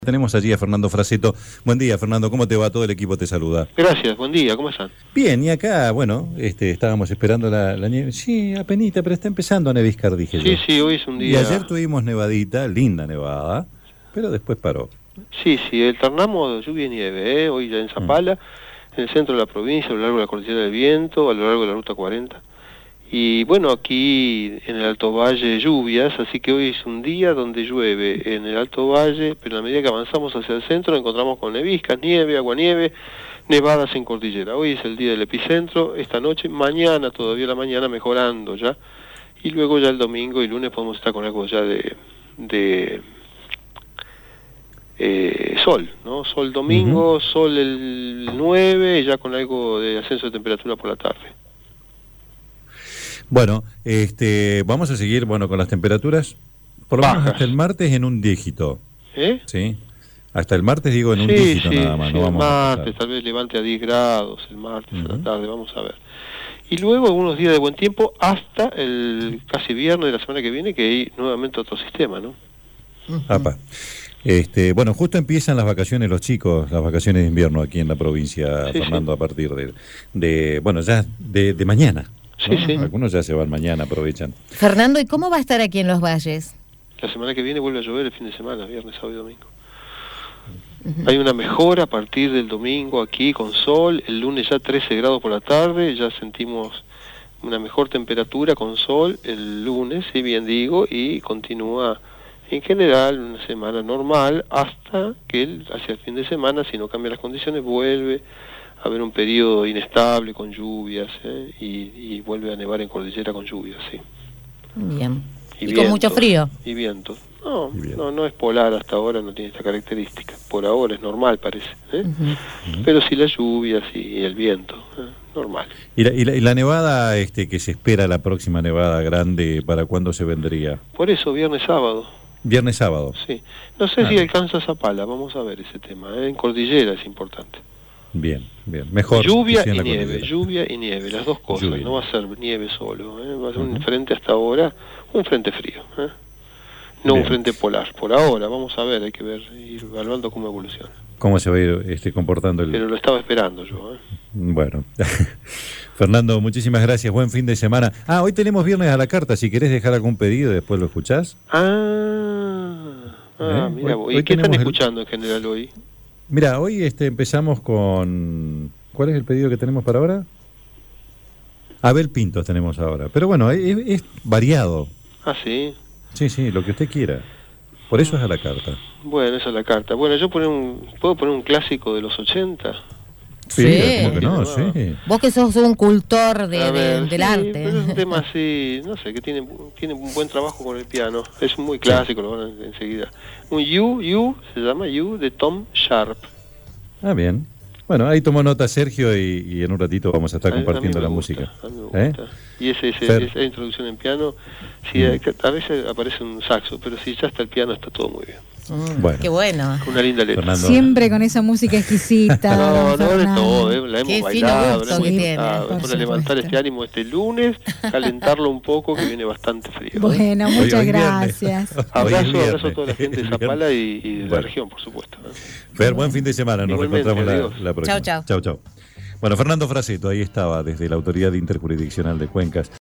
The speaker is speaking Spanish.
Tenemos allí a Fernando Fraseto. Buen día, Fernando, ¿cómo te va? Todo el equipo te saluda. Gracias, buen día, ¿cómo están? Bien, y acá, bueno, estábamos esperando la nieve. Sí, apenita, pero está empezando a neviscar, dije yo. Sí, hoy es un día... Y ayer tuvimos nevadita, linda nevada, pero después paró. Sí, alternamos lluvia y nieve, hoy ya en Zapala, en el centro de la provincia, a lo largo de la Cordillera del Viento, a lo largo de la Ruta 40. Y bueno, aquí en el Alto Valle lluvias, así que hoy es un día donde llueve en el Alto Valle, pero a medida que avanzamos hacia el centro nos encontramos con neviscas, nieve, aguanieve, nevadas en cordillera. Hoy es el día del epicentro, esta noche, mañana, todavía la mañana mejorando ya, y luego ya el domingo y lunes podemos estar con algo ya de sol, ¿no? Sol domingo, sol el 9, ya con algo de ascenso de temperatura por la tarde. Bueno, vamos a seguir, con las temperaturas, por lo menos hasta el martes en un dígito. ¿Sí? Hasta el martes, digo, en un dígito nada más. Sí, no vamos el martes, tal vez levante a 10 grados, el martes a la tarde, vamos a ver. Y luego algunos días de buen tiempo hasta el casi viernes de la semana que viene, que hay nuevamente otro sistema, ¿no? Apa. Justo empiezan las vacaciones los chicos, las vacaciones de invierno aquí en la provincia, Fernando, a partir de mañana. ¿No? Sí. Algunos ya se van mañana, aprovechan. Fernando, ¿y cómo va a estar aquí en Los Valles? La semana que viene vuelve a llover el fin de semana, viernes, sábado y domingo. Hay una mejora a partir del domingo aquí con sol, el lunes ya 13 grados por la tarde, ya sentimos una mejor temperatura con sol el lunes, si bien digo, y continúa en general una semana normal hasta que hacia el fin de semana, si no cambian las condiciones, vuelve a haber un periodo inestable con lluvias y vuelve a nevar en cordillera con lluvias, sí. Bien. ¿Y vientos, con mucho frío? Y vientos. No es polar hasta ahora, no tiene esta característica. Por ahora es normal, parece. Pero sí las lluvias y el viento, normal. ¿Y la nevada que se espera, la próxima nevada grande, para cuándo se vendría? Por eso, viernes, sábado. Viernes, sábado. Sí. No sé si alcanza Zapala, vamos a ver ese tema. En cordillera es importante. Bien. Mejor. Lluvia y nieve, las dos cosas. No va a ser nieve solo, va a ser un frente hasta ahora, un frente frío, no un frente polar. Por ahora, vamos a ver, hay que ver, ir evaluando cómo evoluciona. ¿Cómo se va a ir comportando Pero lo estaba esperando yo. Bueno. Fernando, muchísimas gracias, buen fin de semana. Hoy tenemos viernes a la carta, si querés dejar algún pedido, después lo escuchás. Mira vos. ¿Y qué están escuchando en general hoy? Mira, hoy empezamos con... ¿Cuál es el pedido que tenemos para ahora? Abel Pintos tenemos ahora. Pero bueno, es variado. Sí. Sí, lo que usted quiera. Por eso es a la carta. Bueno, esa es la carta. Bueno, yo puedo poner un clásico de los 80. Sí, ¿cómo que no? Sí. Vos que sos un cultor del arte. Pero es un tema así, no sé, que tiene un buen trabajo con el piano. Es muy clásico, lo van a ver enseguida. Un You, se llama You, de Tom Sharp. Bien. Bueno, ahí tomó nota Sergio y en un ratito vamos a estar compartiendo la música. A mí me gusta. Y esa introducción en piano, a veces aparece un saxo, pero si ya está el piano está todo muy bien. Qué bueno. Una linda letra. Fernando. Siempre con esa música exquisita. No de todo, la hemos bailado, para levantar este ánimo este lunes, calentarlo un poco, que viene bastante frío. Bueno, muchas gracias. Abrazo a toda la gente de Zapala y de la región, por supuesto. Fer, buen fin de semana, nos reencontramos la próxima. Chau. Bueno, Fernando Fraseto, ahí estaba, desde la Autoridad Interjurisdiccional de Cuencas.